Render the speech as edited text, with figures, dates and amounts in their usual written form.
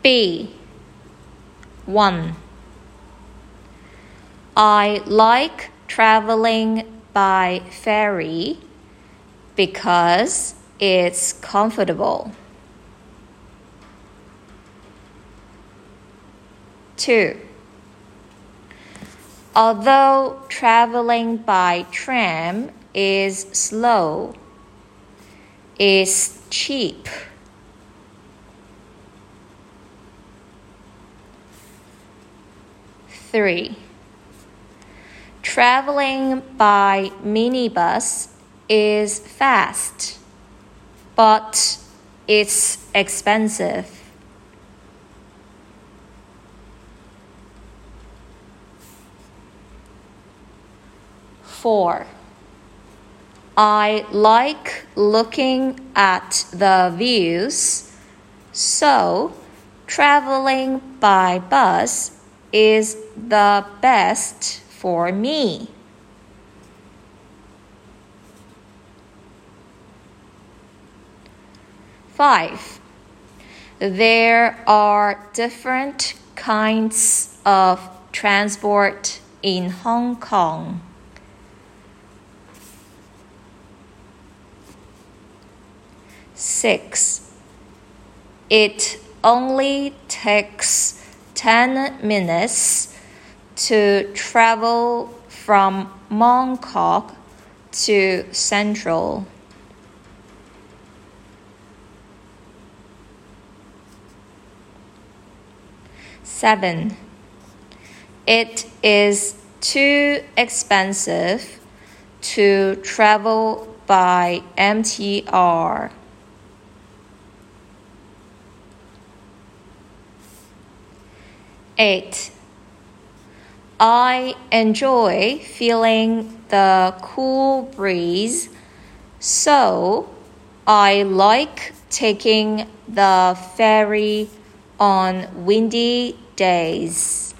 B. 1. I like traveling by ferry because it's comfortable. 2. Although traveling by tram is slow, it's cheap. 3. Traveling by minibus is fast, but it's expensive. 4. I like looking at the views, so traveling by bus is the best for me. 5. There are different kinds of transport in Hong Kong. 6. It only takes 10 minutes to travel from Mong Kok to Central. 7. It is too expensive to travel by MTR. 8. I enjoy feeling the cool breeze, so I like taking the ferry on windy days.